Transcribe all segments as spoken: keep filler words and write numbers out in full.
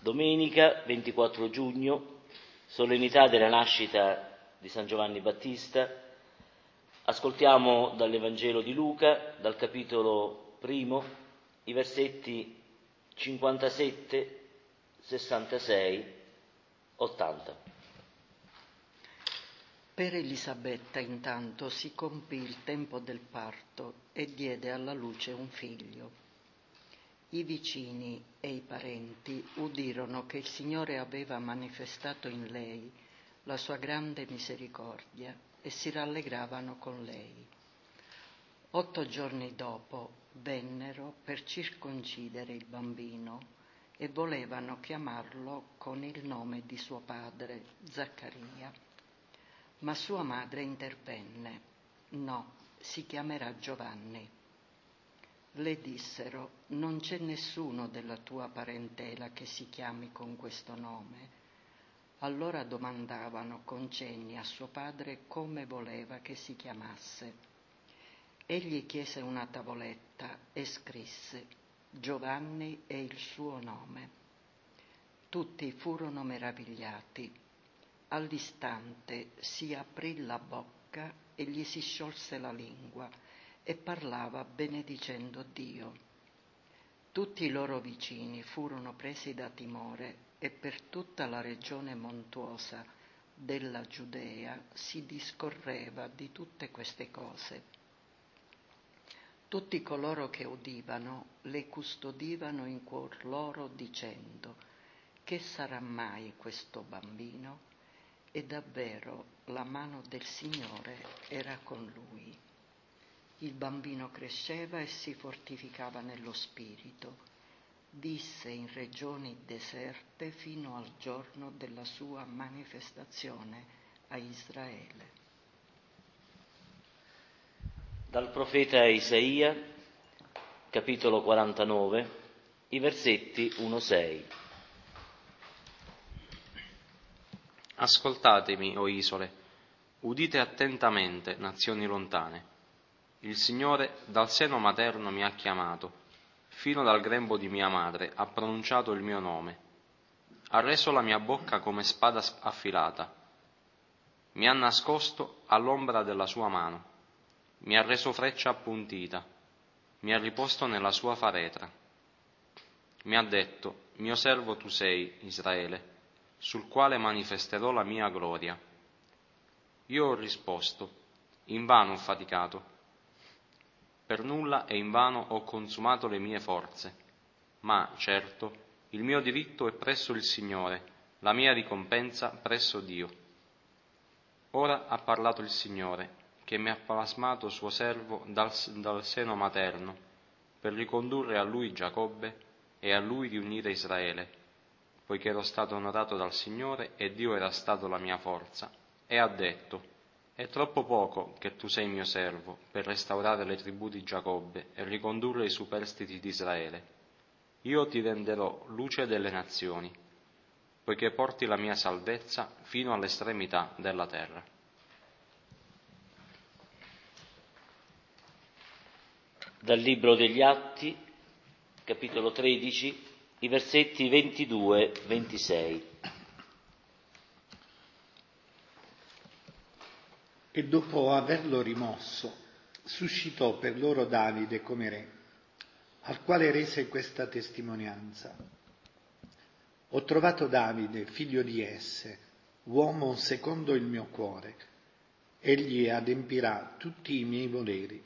Domenica ventiquattro giugno, solennità della nascita di San Giovanni Battista. Ascoltiamo dall'Evangelo di Luca, dal capitolo primo, i versetti cinquantasette, sessantasei, ottanta. Per Elisabetta intanto si compì il tempo del parto e diede alla luce un figlio. I vicini e i parenti udirono che il Signore aveva manifestato in lei la sua grande misericordia e si rallegravano con lei. Otto giorni dopo vennero per circoncidere il bambino e volevano chiamarlo con il nome di suo padre, Zaccaria. Ma sua madre intervenne: no, si chiamerà Giovanni. Le dissero: non c'è nessuno della tua parentela che si chiami con questo nome. Allora domandavano con cenni a suo padre come voleva che si chiamasse. Egli chiese una tavoletta e scrisse: Giovanni è il suo nome. Tutti furono meravigliati. All'istante si aprì la bocca e gli si sciolse la lingua e parlava benedicendo Dio. Tutti i loro vicini furono presi da timore e per tutta la regione montuosa della Giudea si discorreva di tutte queste cose. Tutti coloro che udivano le custodivano in cuor loro dicendo: che sarà mai questo bambino? E davvero la mano del Signore era con lui. Il bambino cresceva e si fortificava nello spirito. Visse in regioni deserte fino al giorno della sua manifestazione a Israele. Dal profeta Isaia, capitolo quarantanove, i versetti uno sei. Ascoltatemi, o isole, udite attentamente, nazioni lontane. Il Signore dal seno materno mi ha chiamato, fino dal grembo di mia madre ha pronunciato il mio nome. Ha reso la mia bocca come spada affilata. Mi ha nascosto all'ombra della sua mano. Mi ha reso freccia appuntita. Mi ha riposto nella sua faretra. Mi ha detto: mio servo tu sei, Israele, sul quale manifesterò la mia gloria. Io ho risposto: invano ho faticato. Per nulla e invano ho consumato le mie forze. Ma, certo, il mio diritto è presso il Signore, la mia ricompensa presso Dio. Ora ha parlato il Signore, che mi ha plasmato suo servo dal, dal seno materno, per ricondurre a lui Giacobbe e a lui riunire Israele, poiché ero stato onorato dal Signore e Dio era stato la mia forza, e ha detto: è troppo poco che tu sei mio servo per restaurare le tribù di Giacobbe e ricondurre i superstiti di Israele. Io ti renderò luce delle nazioni, poiché porti la mia salvezza fino all'estremità della terra. Dal Libro degli Atti, capitolo tredici, i versetti ventidue ventisei. E dopo averlo rimosso, suscitò per loro Davide come re, al quale rese questa testimonianza: ho trovato Davide, figlio di Esse, uomo secondo il mio cuore. Egli adempirà tutti i miei voleri.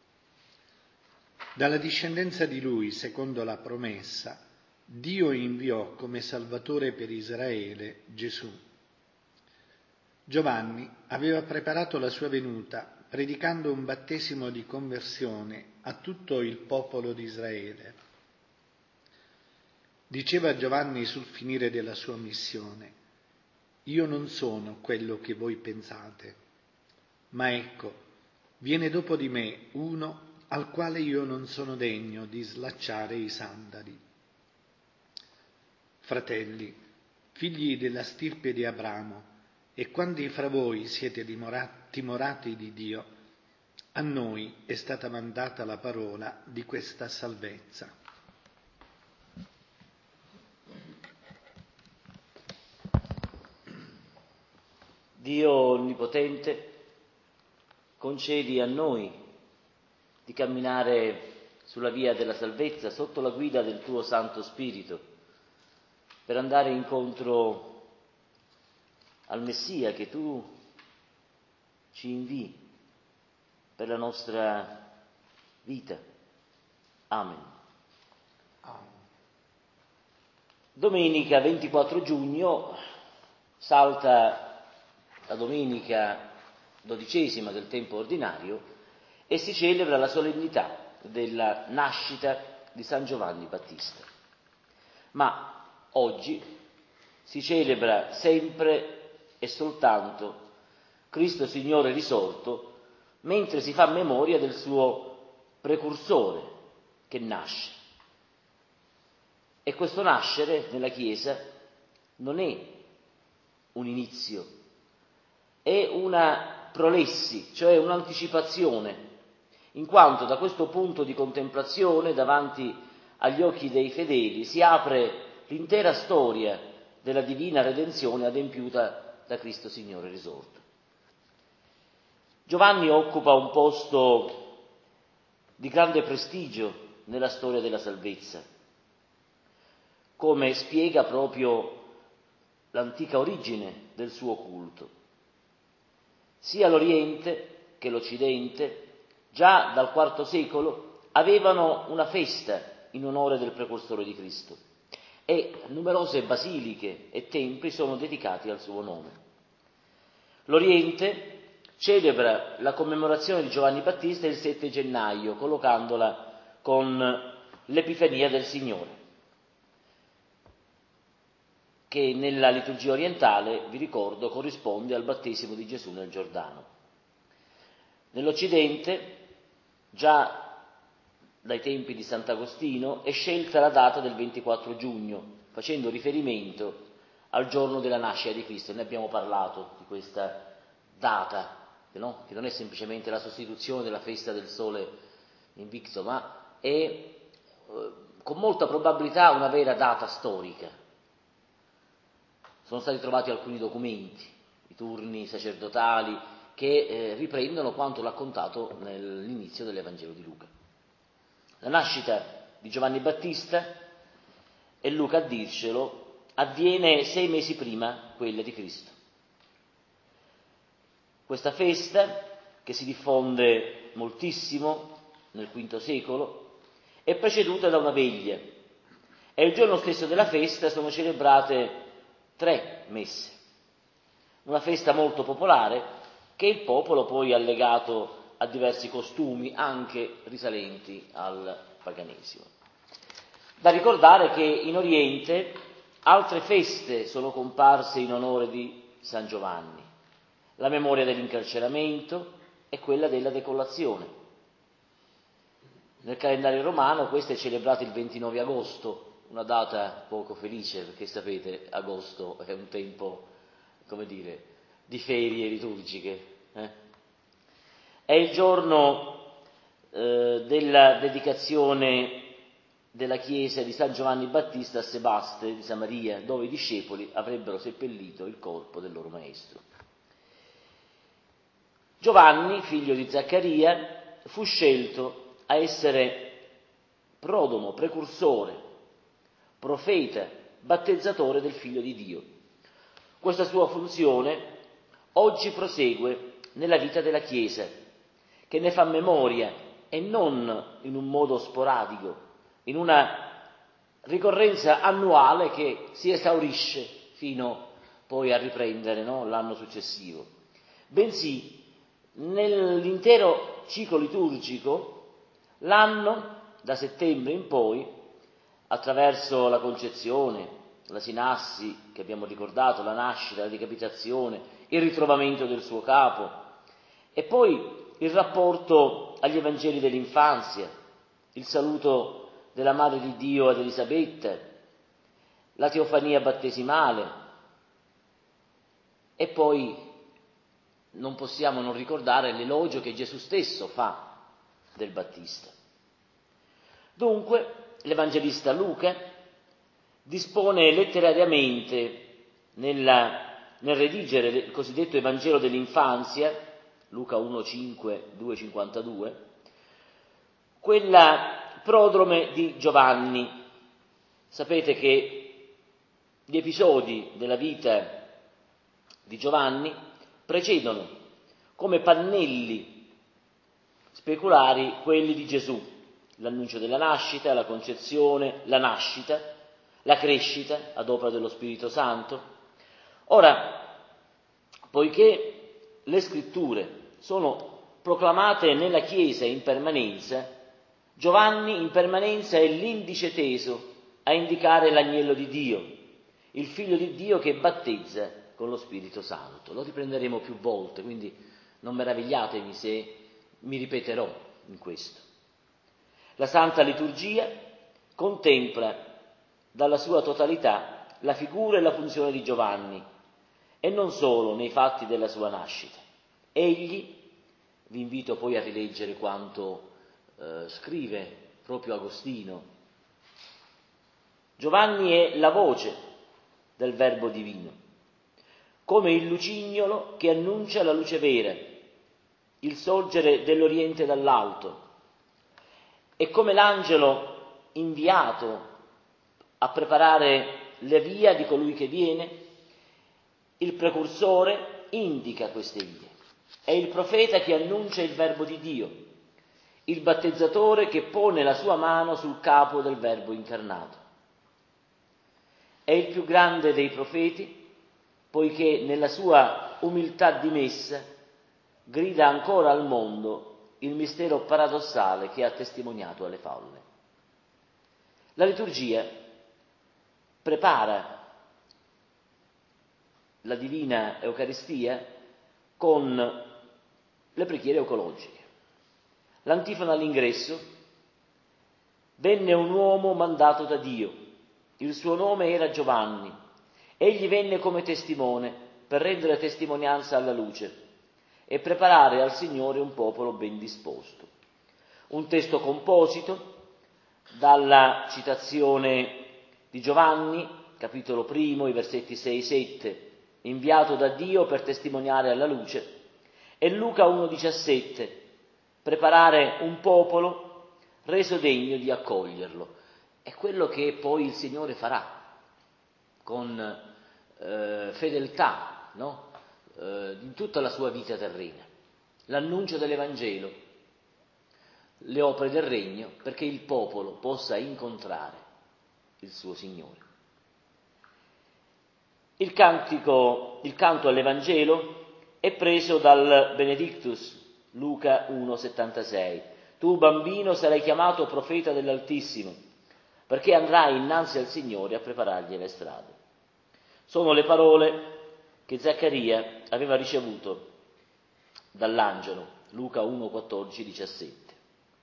Dalla discendenza di lui, secondo la promessa, Dio inviò come Salvatore per Israele Gesù. Giovanni aveva preparato la sua venuta predicando un battesimo di conversione a tutto il popolo di Israele. Diceva Giovanni sul finire della sua missione: io non sono quello che voi pensate, ma ecco, viene dopo di me uno al quale io non sono degno di slacciare i sandali. Fratelli, figli della stirpe di Abramo, e quanti fra voi siete timorati di Dio, a noi è stata mandata la parola di questa salvezza. Dio Onnipotente, concedi a noi di camminare sulla via della salvezza sotto la guida del tuo Santo Spirito, per andare incontro al Messia che tu ci invii per la nostra vita. Amen. Amen. Domenica ventiquattro giugno salta la domenica dodicesima del tempo ordinario e si celebra la solennità della nascita di San Giovanni Battista. Ma oggi si celebra sempre e soltanto Cristo Signore risorto, mentre si fa memoria del suo precursore che nasce. E questo nascere nella Chiesa non è un inizio, è una prolessi, cioè un'anticipazione, in quanto da questo punto di contemplazione davanti agli occhi dei fedeli si apre l'intera storia della divina redenzione adempiuta da Cristo Signore risorto. Giovanni occupa un posto di grande prestigio nella storia della salvezza, come spiega proprio l'antica origine del suo culto. Sia l'Oriente che l'Occidente, già dal quarto secolo, avevano una festa in onore del precursore di Cristo e numerose basiliche e templi sono dedicati al suo nome. L'Oriente celebra la commemorazione di Giovanni Battista il sette gennaio, collocandola con l'Epifania del Signore, che nella liturgia orientale, vi ricordo, corrisponde al battesimo di Gesù nel Giordano. Nell'Occidente, già dai tempi di Sant'Agostino, è scelta la data del ventiquattro giugno, facendo riferimento al giorno della nascita di Cristo. Ne abbiamo parlato di questa data, no? Che non è semplicemente la sostituzione della festa del Sole Invicto, ma è eh, con molta probabilità una vera data storica. Sono stati trovati alcuni documenti, i turni sacerdotali, che eh, riprendono quanto raccontato nell'inizio dell'Evangelo di Luca. La nascita di Giovanni Battista, e Luca a dircelo, avviene sei mesi prima quella di Cristo. Questa festa, che si diffonde moltissimo nel quinto secolo, è preceduta da una veglia e il giorno stesso della festa sono celebrate tre messe. Una festa molto popolare che il popolo poi ha legato a diversi costumi anche risalenti al paganesimo. Da ricordare che in Oriente altre feste sono comparse in onore di San Giovanni, la memoria dell'incarceramento e quella della decolazione. Nel calendario romano questa è celebrata il ventinove agosto, una data poco felice perché sapete agosto è un tempo, come dire, di ferie liturgiche. Eh? È il giorno eh, della dedicazione della chiesa di San Giovanni Battista a Sebaste di Samaria, dove i discepoli avrebbero seppellito il corpo del loro maestro. Giovanni, figlio di Zaccaria, fu scelto a essere prodomo, precursore, profeta, battezzatore del Figlio di Dio. Questa sua funzione oggi prosegue nella vita della Chiesa, che ne fa memoria e non in un modo sporadico, in una ricorrenza annuale che si esaurisce fino poi a riprendere, no, l'anno successivo, bensì nell'intero ciclo liturgico, l'anno da settembre in poi, attraverso la concezione, la sinassi che abbiamo ricordato, la nascita, la decapitazione, il ritrovamento del suo capo e poi il rapporto agli Evangeli dell'infanzia, il saluto della Madre di Dio ad Elisabetta, la teofania battesimale e poi non possiamo non ricordare l'elogio che Gesù stesso fa del Battista. Dunque, l'Evangelista Luca dispone letterariamente nella nel redigere il cosiddetto Evangelo dell'infanzia, Luca uno cinque, due cinquantadue, quella prodrome di Giovanni. Sapete che gli episodi della vita di Giovanni precedono come pannelli speculari quelli di Gesù: l'annuncio della nascita, la concezione, la nascita, la crescita ad opera dello Spirito Santo. Ora, poiché le scritture sono proclamate nella Chiesa in permanenza, Giovanni in permanenza è l'indice teso a indicare l'agnello di Dio, il Figlio di Dio che battezza con lo Spirito Santo. Lo riprenderemo più volte, quindi non meravigliatevi se mi ripeterò in questo. La Santa Liturgia contempla dalla sua totalità la figura e la funzione di Giovanni, e non solo nei fatti della sua nascita. Egli, vi invito poi a rileggere quanto eh, scrive proprio Agostino, Giovanni è la voce del Verbo divino, come il lucignolo che annuncia la luce vera, il sorgere dell'Oriente dall'alto, e come l'angelo inviato a preparare la via di colui che viene, il precursore indica queste vie. È il profeta che annuncia il Verbo di Dio, il battezzatore che pone la sua mano sul capo del Verbo incarnato. È il più grande dei profeti, poiché nella sua umiltà dimessa grida ancora al mondo il mistero paradossale che ha testimoniato alle folle. La liturgia prepara la divina Eucaristia con le preghiere eucologiche. L'antifona all'ingresso: venne un uomo mandato da Dio, il suo nome era Giovanni, egli venne come testimone per rendere testimonianza alla luce e preparare al Signore un popolo ben disposto. Un testo composito dalla citazione di Giovanni, capitolo primo, i versetti sei sette, inviato da Dio per testimoniare alla luce, e Luca uno diciassette, preparare un popolo reso degno di accoglierlo. È quello che poi il Signore farà con eh, fedeltà, no? eh, in tutta la sua vita terrena. L'annuncio dell'Evangelo, le opere del Regno, perché il popolo possa incontrare il suo Signore. Il cantico, il canto all'Evangelo è preso dal Benedictus, Luca uno settantasei. Tu, bambino, sarai chiamato profeta dell'Altissimo, perché andrai innanzi al Signore a preparargli le strade. Sono le parole che Zaccaria aveva ricevuto dall'angelo, Luca uno quattordici diciassette,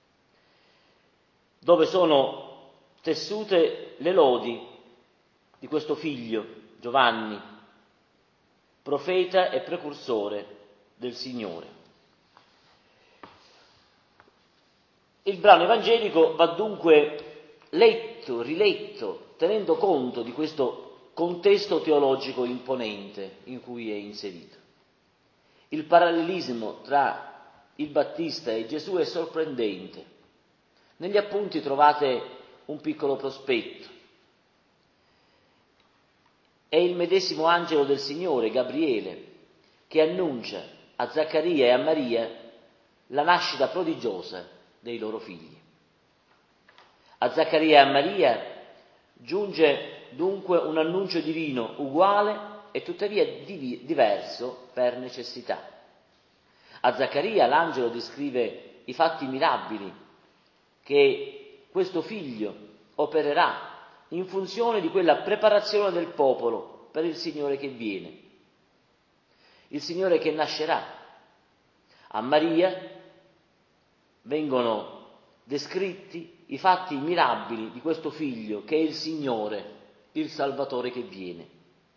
dove sono tessute le lodi di questo figlio, Giovanni, profeta e precursore del Signore. Il brano evangelico va dunque letto, riletto, tenendo conto di questo contesto teologico imponente in cui è inserito. Il parallelismo tra il Battista e Gesù è sorprendente. Negli appunti trovate un piccolo prospetto. È il medesimo angelo del Signore, Gabriele, che annuncia a Zaccaria e a Maria la nascita prodigiosa dei loro figli. A Zaccaria e a Maria giunge dunque un annuncio divino uguale e tuttavia div- diverso per necessità. A Zaccaria l'angelo descrive i fatti mirabili che questo figlio opererà in funzione di quella preparazione del popolo per il Signore che viene, il Signore che nascerà. A Maria vengono descritti i fatti mirabili di questo figlio che è il Signore, il Salvatore che viene.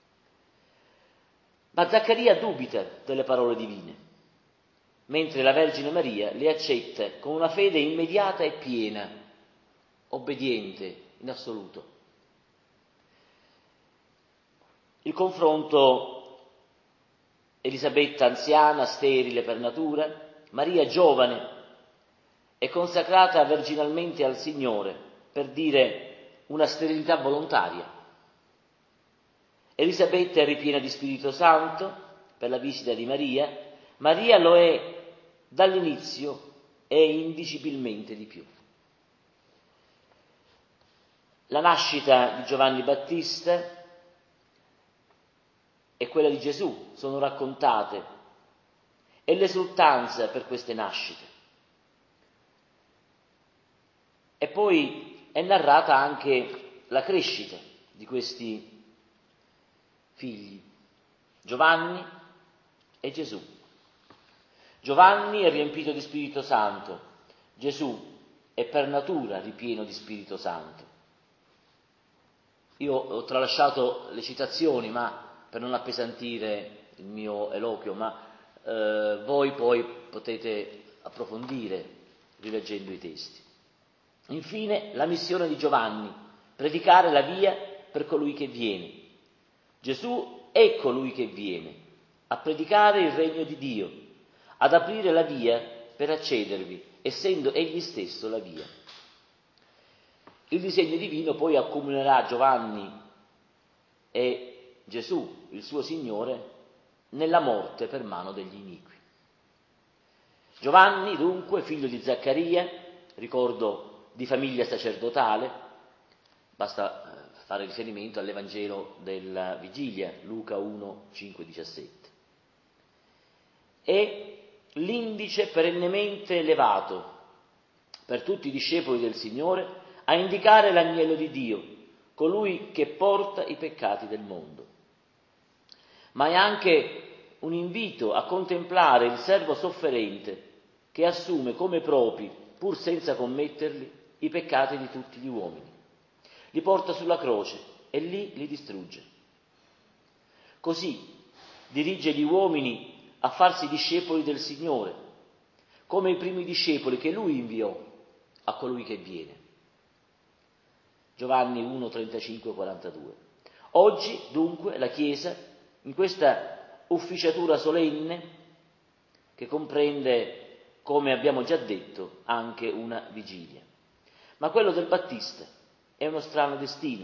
Ma Zaccaria dubita delle parole divine, mentre la Vergine Maria le accetta con una fede immediata e piena, obbediente in assoluto. Il confronto Elisabetta anziana, sterile per natura, Maria giovane e consacrata virginalmente al Signore, per dire una sterilità volontaria. Elisabetta è ripiena di Spirito Santo per la visita di Maria, Maria lo è dall'inizio e indicibilmente di più. La nascita di Giovanni Battista e quella di Gesù sono raccontate e l'esultanza per queste nascite. E poi è narrata anche la crescita di questi figli, Giovanni e Gesù. Giovanni è riempito di Spirito Santo, Gesù è per natura ripieno di Spirito Santo. Io ho tralasciato le citazioni, ma per non appesantire il mio eloquio, ma eh, voi poi potete approfondire rileggendo i testi. Infine, la missione di Giovanni, predicare la via per colui che viene. Gesù è colui che viene a predicare il regno di Dio, ad aprire la via per accedervi, essendo egli stesso la via. Il disegno divino poi accomunerà Giovanni e Gesù, il suo Signore, nella morte per mano degli iniqui. Giovanni, dunque, figlio di Zaccaria, ricordo di famiglia sacerdotale, basta fare riferimento all'Evangelo della Vigilia, Luca uno, cinque, diciassette. È l'indice perennemente elevato per tutti i discepoli del Signore a indicare l'agnello di Dio, colui che porta i peccati del mondo. Ma è anche un invito a contemplare il servo sofferente che assume come propri, pur senza commetterli, i peccati di tutti gli uomini. Li porta sulla croce e lì li distrugge. Così dirige gli uomini a farsi discepoli del Signore, come i primi discepoli che Lui inviò a colui che viene. Giovanni uno, trentacinque, quarantadue. Oggi, dunque, la Chiesa, in questa ufficiatura solenne, che comprende, come abbiamo già detto, anche una vigilia. Ma quello del Battista è uno strano destino,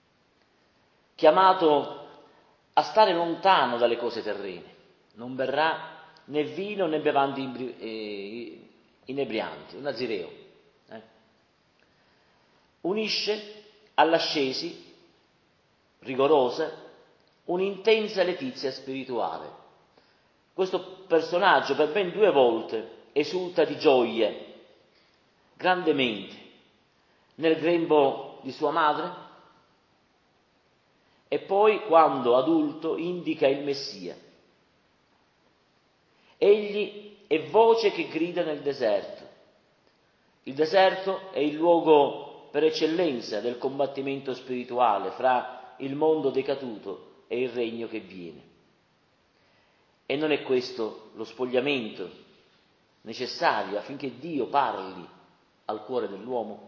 chiamato a stare lontano dalle cose terrene. Non berrà né vino né bevande inebrianti, un nazireo. Eh? Unisce all'ascesi rigorosa un'intensa letizia spirituale. Questo personaggio per ben due volte esulta di gioia grandemente nel grembo di sua madre e poi, quando adulto, indica il Messia. Egli è voce che grida nel deserto. Il deserto è il luogo per eccellenza del combattimento spirituale fra il mondo decaduto e il regno che viene. E non è questo lo spogliamento necessario affinché Dio parli al cuore dell'uomo?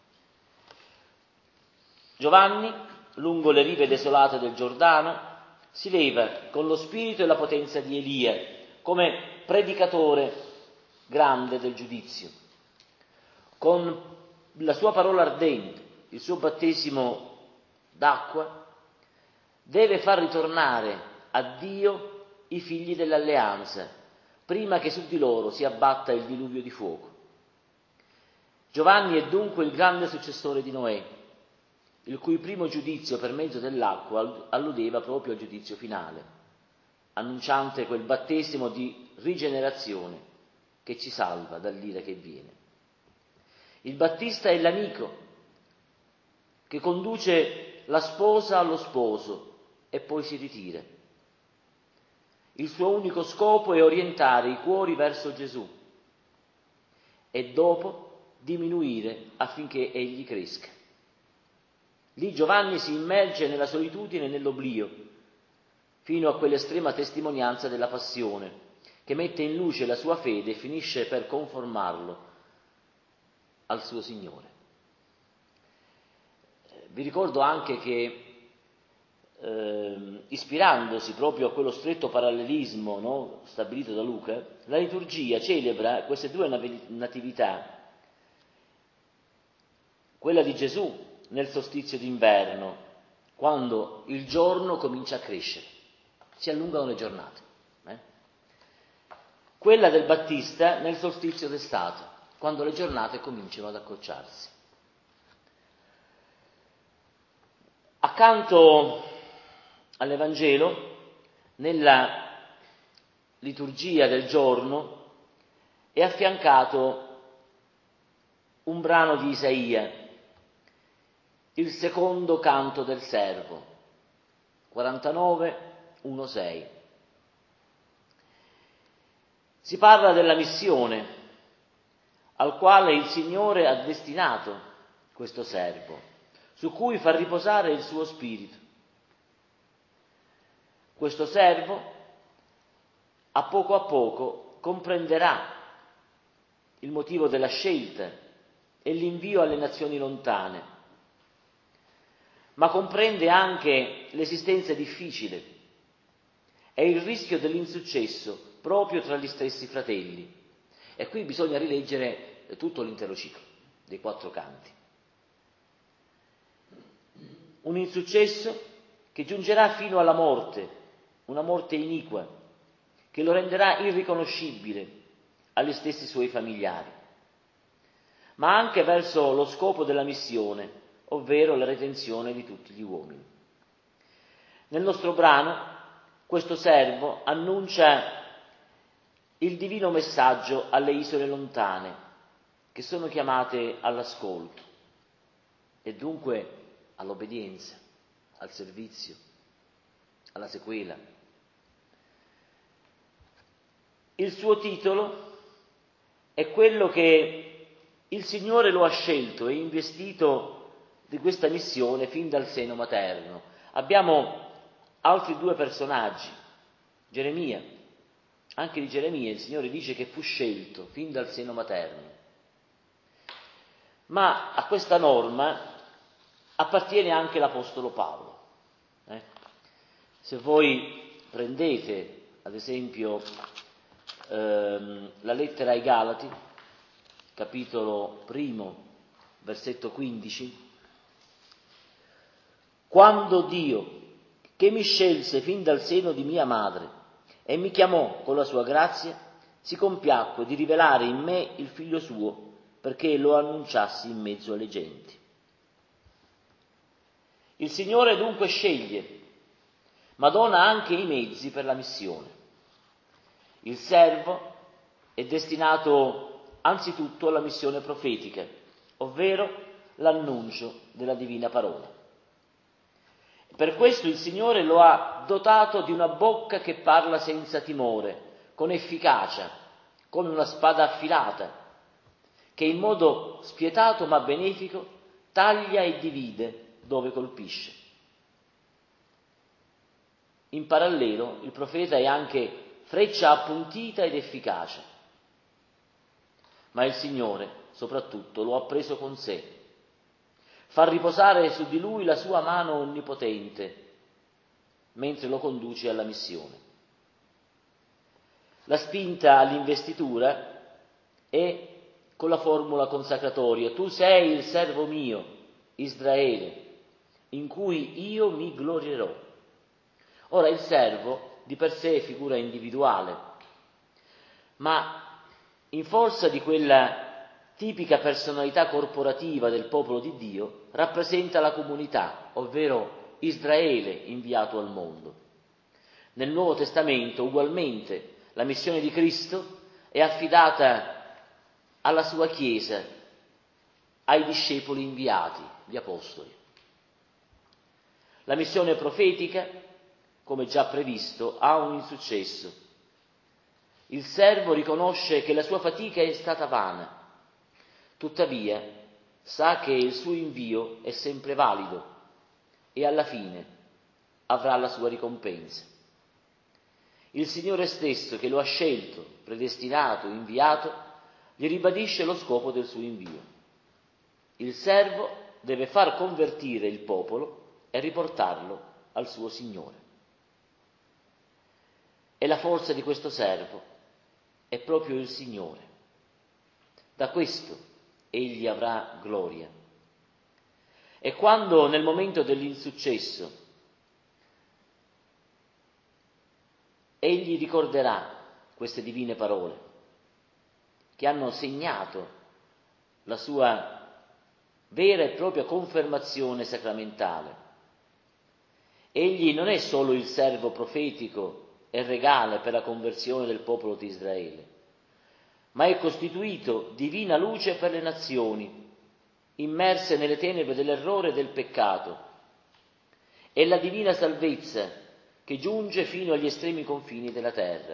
Giovanni, lungo le rive desolate del Giordano, si leva con lo spirito e la potenza di Elia come predicatore grande del giudizio. Con la sua parola ardente, il suo battesimo d'acqua, deve far ritornare a Dio i figli dell'alleanza, prima che su di loro si abbatta il diluvio di fuoco. Giovanni è dunque il grande successore di Noè, il cui primo giudizio per mezzo dell'acqua alludeva proprio al giudizio finale, annunciante quel battesimo di rigenerazione che ci salva dall'ira che viene. Il Battista è l'amico che conduce la sposa allo sposo e poi si ritira. Il suo unico scopo è orientare i cuori verso Gesù e dopo diminuire affinché egli cresca. Lì Giovanni si immerge nella solitudine e nell'oblio, fino a quell'estrema testimonianza della passione, che mette in luce la sua fede e finisce per conformarlo al suo Signore. Vi ricordo anche che eh, ispirandosi proprio a quello stretto parallelismo, no, stabilito da Luca, la liturgia celebra queste due natività, quella di Gesù nel solstizio d'inverno, quando il giorno comincia a crescere, si allungano le giornate, eh? Quella del Battista nel solstizio d'estate, quando le giornate cominciano ad accorciarsi. Accanto all'Evangelo, nella liturgia del giorno, è affiancato un brano di Isaia, il secondo canto del servo, quarantanove, uno sei. Si parla della missione al quale il Signore ha destinato questo servo, su cui fa riposare il suo spirito. Questo servo, a poco a poco, comprenderà il motivo della scelta e l'invio alle nazioni lontane, ma comprende anche l'esistenza difficile e il rischio dell'insuccesso proprio tra gli stessi fratelli. E qui bisogna rileggere tutto l'intero ciclo dei quattro canti. Un insuccesso che giungerà fino alla morte, una morte iniqua, che lo renderà irriconoscibile agli stessi suoi familiari, ma anche verso lo scopo della missione, ovvero la redenzione di tutti gli uomini. Nel nostro brano, questo servo annuncia il divino messaggio alle isole lontane, che sono chiamate all'ascolto e dunque all'obbedienza, al servizio, alla sequela. Il suo titolo è quello che il Signore lo ha scelto e investito di questa missione fin dal seno materno. Abbiamo altri due personaggi, Geremia. Anche di Geremia il Signore dice che fu scelto fin dal seno materno. Ma a questa norma appartiene anche l'Apostolo Paolo. Eh? Se voi prendete, ad esempio, ehm, la lettera ai Galati, capitolo primo, versetto quindici, quando Dio, che mi scelse fin dal seno di mia madre e mi chiamò con la sua grazia, si compiacque di rivelare in me il figlio suo, perché lo annunciassi in mezzo alle genti. Il Signore dunque sceglie, ma dona anche i mezzi per la missione. Il servo è destinato anzitutto alla missione profetica, ovvero l'annuncio della divina parola. Per questo il Signore lo ha dotato di una bocca che parla senza timore, con efficacia, come una spada affilata, che in modo spietato ma benefico taglia e divide dove colpisce. In parallelo il profeta è anche freccia appuntita ed efficace, ma il Signore soprattutto lo ha preso con sé. Fa riposare su di lui la sua mano onnipotente, mentre lo conduce alla missione. La spinta all'investitura è con la formula consacratoria: tu sei il servo mio, Israele, in cui io mi glorierò. Ora il servo di per sé è figura individuale, ma in forza di quella tipica personalità corporativa del popolo di Dio, rappresenta la comunità, ovvero Israele inviato al mondo. Nel Nuovo Testamento, ugualmente, la missione di Cristo è affidata alla sua Chiesa, ai discepoli inviati, gli apostoli. La missione profetica, come già previsto, ha un insuccesso. Il servo riconosce che la sua fatica è stata vana, tuttavia sa che il suo invio è sempre valido e alla fine avrà la sua ricompensa. Il Signore stesso, che lo ha scelto, predestinato, inviato, gli ribadisce lo scopo del suo invio. Il servo deve far convertire il popolo e riportarlo al suo Signore. E la forza di questo servo è proprio il Signore. Da questo egli avrà gloria. E quando nel momento dell'insuccesso egli ricorderà queste divine parole che hanno segnato la sua vera e propria confermazione sacramentale. Egli non è solo il servo profetico e regale per la conversione del popolo di Israele, ma è costituito divina luce per le nazioni, immerse nelle tenebre dell'errore e del peccato. È la divina salvezza che giunge fino agli estremi confini della terra.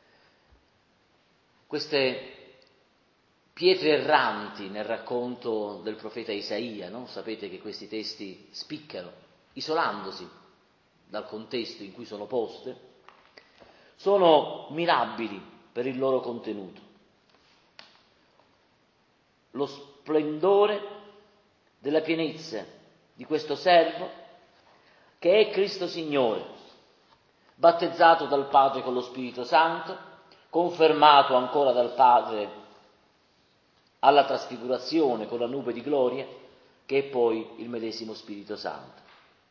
Queste pietre erranti nel racconto del profeta Isaia, no? Sapete che questi testi spiccano, isolandosi dal contesto in cui sono poste, sono mirabili per il loro contenuto. Lo splendore della pienezza di questo servo che è Cristo Signore, battezzato dal Padre con lo Spirito Santo, confermato ancora dal Padre alla trasfigurazione con la nube di gloria, che è poi il medesimo Spirito Santo.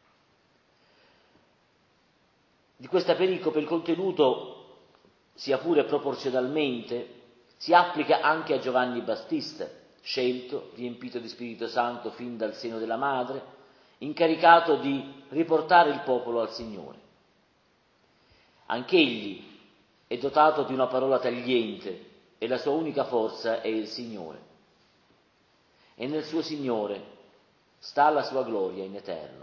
Di questa pericope il contenuto, sia pure proporzionalmente, si applica anche a Giovanni Battista, scelto, riempito di Spirito Santo fin dal seno della madre, incaricato di riportare il popolo al Signore. Anch'egli è dotato di una parola tagliente e la sua unica forza è il Signore. E nel suo Signore sta la sua gloria in eterno.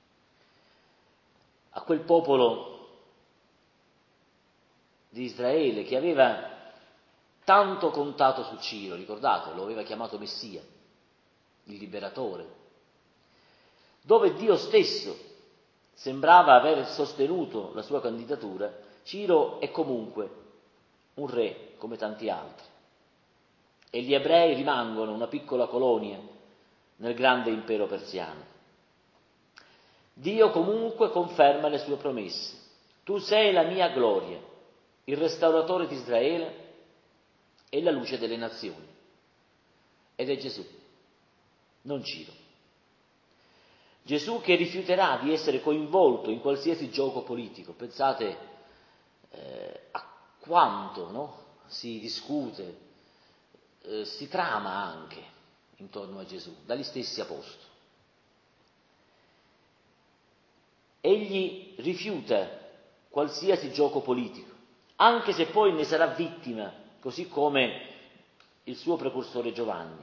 A quel popolo di Israele che aveva tanto contato su Ciro, ricordate, lo aveva chiamato Messia, il liberatore, dove Dio stesso sembrava aver sostenuto la sua candidatura, Ciro è comunque un re come tanti altri. E gli ebrei rimangono una piccola colonia nel grande impero persiano. Dio comunque conferma le sue promesse. Tu sei la mia gloria, il restauratore di Israele e la luce delle nazioni. Ed è Gesù, non Ciro. Gesù che rifiuterà di essere coinvolto in qualsiasi gioco politico. Pensate eh, a quanto, no? Si discute, eh, si trama anche intorno a Gesù, dagli stessi apostoli. Egli rifiuta qualsiasi gioco politico, anche se poi ne sarà vittima, così come il suo precursore Giovanni.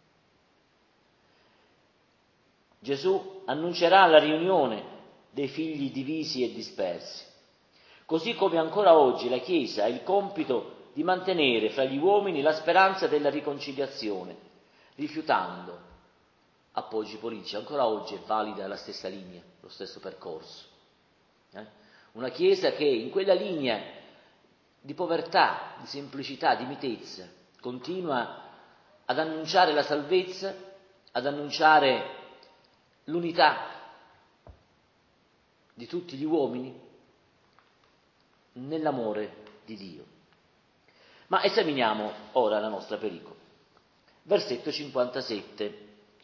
Gesù annuncerà la riunione dei figli divisi e dispersi, così come ancora oggi la Chiesa ha il compito di mantenere fra gli uomini la speranza della riconciliazione, rifiutando appoggi politici. Ancora oggi è valida la stessa linea, lo stesso percorso. Eh? Una Chiesa che in quella linea di povertà, di semplicità, di mitezza, continua ad annunciare la salvezza, ad annunciare l'unità di tutti gli uomini nell'amore di Dio. Ma esaminiamo ora la nostra pericope. Versetto cinquantasette.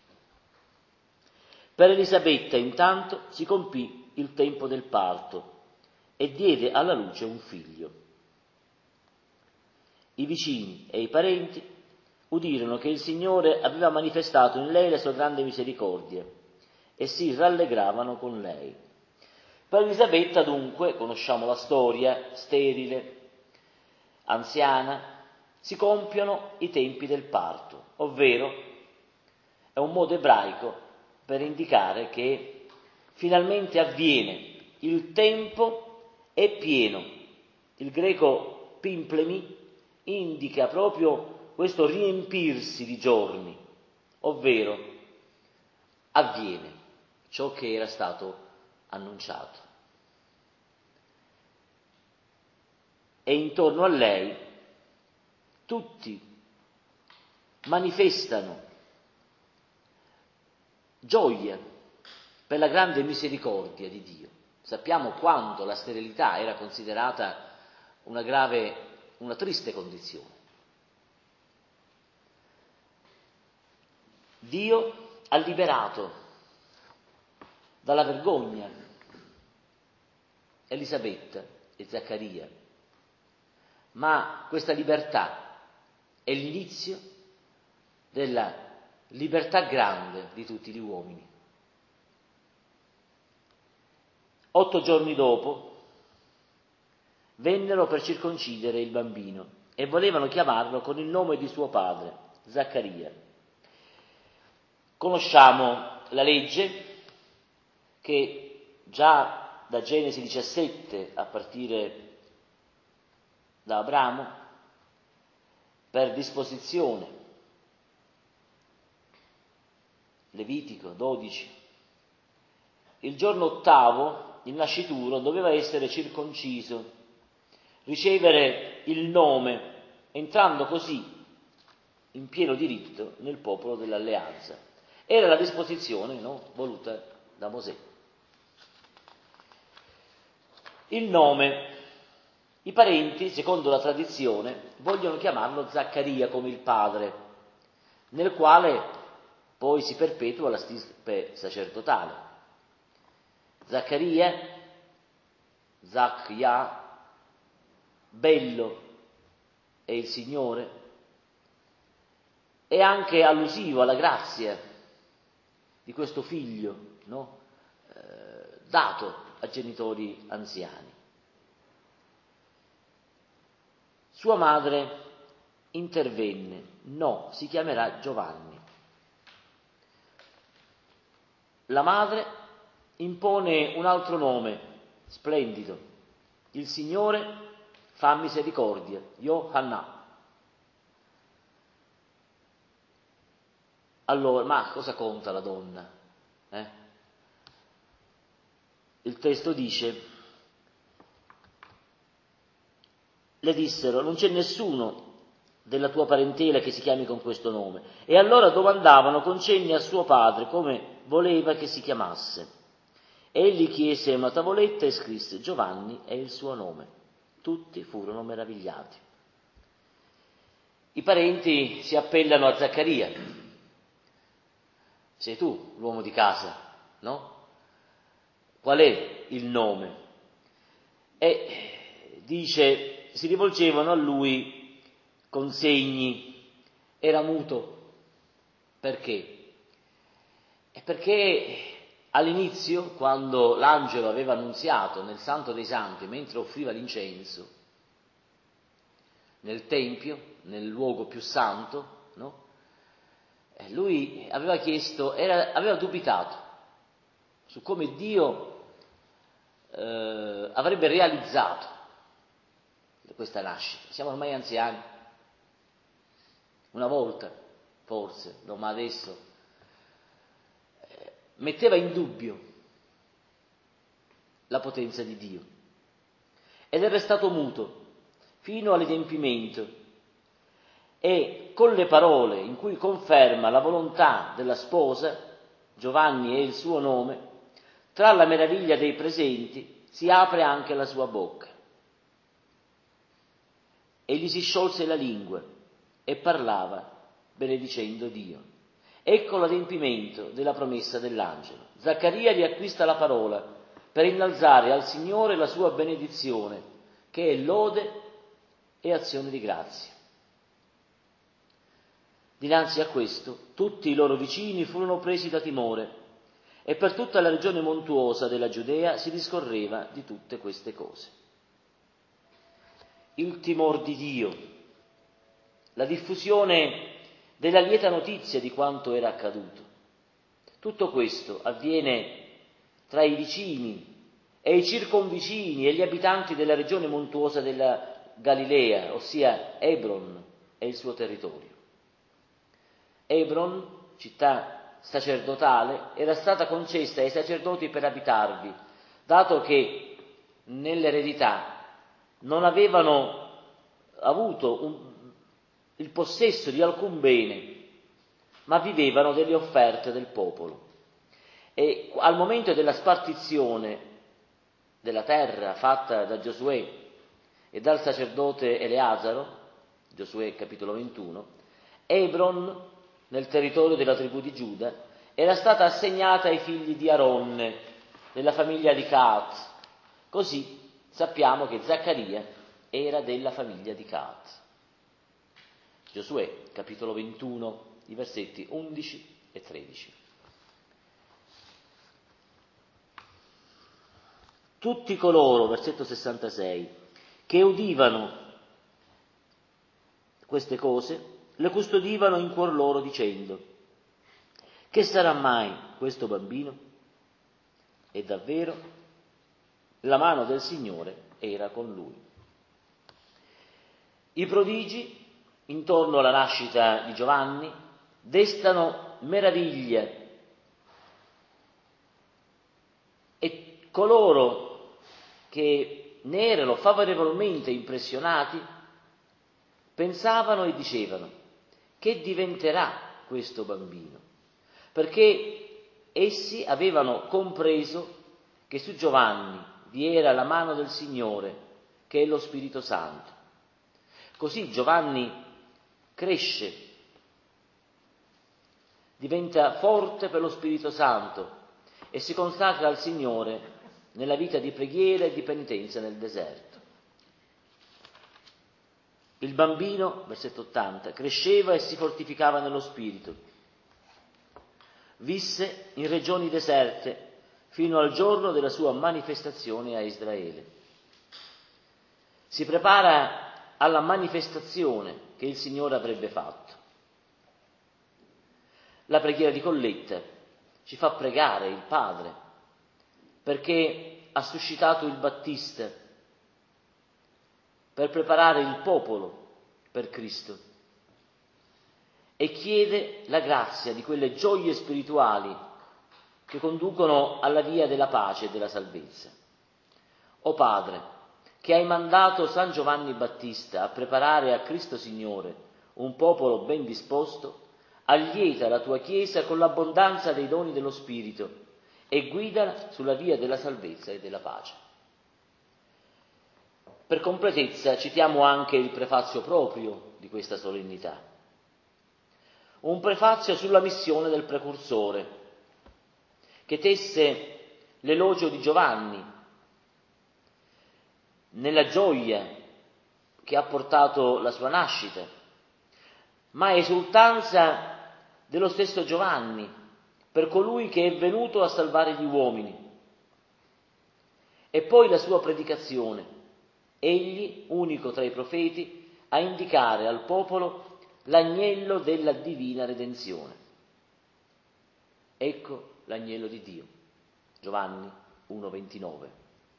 Per Elisabetta intanto si compì il tempo del parto e diede alla luce un figlio. I vicini e i parenti udirono che il Signore aveva manifestato in lei la sua grande misericordia e si rallegravano con lei. Per Elisabetta dunque, conosciamo la storia, sterile, anziana, si compiono i tempi del parto, ovvero è un modo ebraico per indicare che finalmente avviene, il tempo è pieno. Il greco pimplemi indica proprio questo riempirsi di giorni, ovvero avviene ciò che era stato annunciato. E intorno a lei tutti manifestano gioia per la grande misericordia di Dio. Sappiamo quanto la sterilità era considerata una grave, una triste condizione. Dio ha liberato dalla vergogna Elisabetta e Zaccaria, ma questa libertà è l'inizio della libertà grande di tutti gli uomini. Otto giorni dopo vennero per circoncidere il bambino e volevano chiamarlo con il nome di suo padre, Zaccaria. Conosciamo la legge che già da Genesi diciassette, a partire da Abramo, per disposizione, Levitico dodici, il giorno ottavo, il nascituro, doveva essere circonciso, ricevere il nome, entrando così in pieno diritto nel popolo dell'alleanza. Era la disposizione, no, voluta da Mosè. Il nome, i parenti, secondo la tradizione, vogliono chiamarlo Zaccaria come il padre, nel quale poi si perpetua la stirpe sacerdotale. Zaccaria, Zacchia, bello è il Signore, è anche allusivo alla grazia di questo figlio, no? eh, dato a genitori anziani. Sua madre intervenne, no, si chiamerà Giovanni. La madre impone un altro nome, splendido, il Signore fa misericordia, Yohanna. Allora, ma cosa conta la donna? Eh? Il testo dice, le dissero, non c'è nessuno della tua parentela che si chiami con questo nome. E allora domandavano con cenni a suo padre come voleva che si chiamasse. Egli chiese una tavoletta e scrisse, Giovanni è il suo nome. Tutti furono meravigliati. I parenti si appellano a Zaccaria. Sei tu l'uomo di casa, no? Qual è il nome? E dice, si rivolgevano a lui con segni, era muto. Perché? È perché all'inizio, quando l'angelo aveva annunziato nel Santo dei Santi, mentre offriva l'incenso, nel Tempio, nel luogo più santo, no? Lui aveva chiesto, era, aveva dubitato su come Dio eh, avrebbe realizzato questa nascita. Siamo ormai anziani, una volta forse, no, ma adesso eh, metteva in dubbio la potenza di Dio ed è restato muto fino all'adempimento e con le parole in cui conferma la volontà della sposa, Giovanni è il suo nome, tra la meraviglia dei presenti si apre anche la sua bocca. E gli si sciolse la lingua e parlava benedicendo Dio. Ecco l'adempimento della promessa dell'angelo. Zaccaria riacquista la parola per innalzare al Signore la sua benedizione, che è lode e azione di grazia. Dinanzi a questo, tutti i loro vicini furono presi da timore e per tutta la regione montuosa della Giudea si discorreva di tutte queste cose. Il timor di Dio, la diffusione della lieta notizia di quanto era accaduto. Tutto questo avviene tra i vicini e i circonvicini e gli abitanti della regione montuosa della Galilea, ossia Hebron e il suo territorio. Hebron, città sacerdotale, era stata concessa ai sacerdoti per abitarvi, dato che nell'eredità non avevano avuto un, il possesso di alcun bene, ma vivevano delle offerte del popolo. E al momento della spartizione della terra fatta da Giosuè e dal sacerdote Eleazaro, Giosuè capitolo ventuno, Hebron, nel territorio della tribù di Giuda, era stata assegnata ai figli di Aaron, della famiglia di Caat. Così sappiamo che Zaccaria era della famiglia di Caat. Giosuè capitolo ventuno, i versetti undici e tredici. Tutti coloro, versetto sessantasei, che udivano queste cose, le custodivano in cuor loro dicendo: che sarà mai questo bambino? E davvero la mano del Signore era con lui. I prodigi intorno alla nascita di Giovanni destano meraviglia e coloro che ne erano favorevolmente impressionati pensavano e dicevano: che diventerà questo bambino? Perché essi avevano compreso che su Giovanni vi era la mano del Signore, che è lo Spirito Santo. Così Giovanni cresce, diventa forte per lo Spirito Santo e si consacra al Signore nella vita di preghiera e di penitenza nel deserto. Il bambino, versetto ottanta, cresceva e si fortificava nello spirito. Visse in regioni deserte fino al giorno della sua manifestazione a Israele. Si prepara alla manifestazione che il Signore avrebbe fatto. La preghiera di Colletta ci fa pregare il Padre perché ha suscitato il Battista per preparare il popolo per Cristo e chiede la grazia di quelle gioie spirituali che conducono alla via della pace e della salvezza. O Padre, che hai mandato San Giovanni Battista a preparare a Cristo Signore un popolo ben disposto, allieta la tua Chiesa con l'abbondanza dei doni dello Spirito e guidala sulla via della salvezza e della pace. Per completezza citiamo anche il prefazio proprio di questa solennità, un prefazio sulla missione del precursore, che tesse l'elogio di Giovanni nella gioia che ha portato la sua nascita, ma esultanza dello stesso Giovanni per colui che è venuto a salvare gli uomini, e poi la sua predicazione. Egli, unico tra i profeti, a indicare al popolo l'agnello della divina redenzione. Ecco l'agnello di Dio, Giovanni uno ventinove.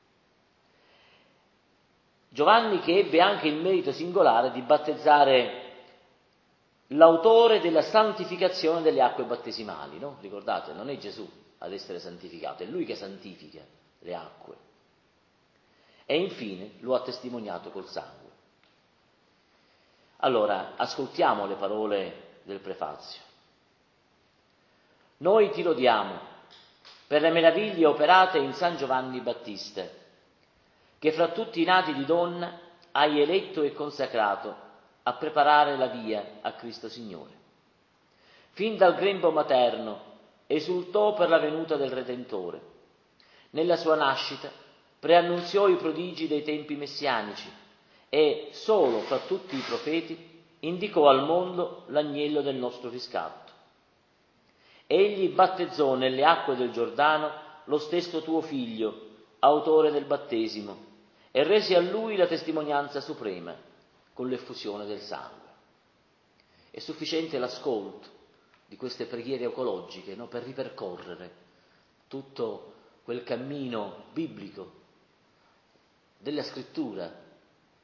Giovanni che ebbe anche il merito singolare di battezzare l'autore della santificazione delle acque battesimali, no? Ricordate, non è Gesù ad essere santificato, è Lui che santifica le acque. E infine lo ha testimoniato col sangue. Allora, ascoltiamo le parole del prefazio. Noi ti lodiamo per le meraviglie operate in San Giovanni Battista, che fra tutti i nati di donna hai eletto e consacrato a preparare la via a Cristo Signore. Fin dal grembo materno esultò per la venuta del Redentore. Nella sua nascita preannunziò i prodigi dei tempi messianici e, solo fra tutti i profeti, indicò al mondo l'agnello del nostro riscatto. Egli battezzò nelle acque del Giordano lo stesso tuo figlio, autore del battesimo, e rese a lui la testimonianza suprema con l'effusione del sangue. È sufficiente l'ascolto di queste preghiere ecologiche, no, per ripercorrere tutto quel cammino biblico della scrittura,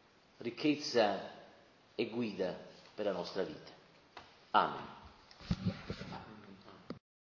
ricchezza e guida per la nostra vita. Amen.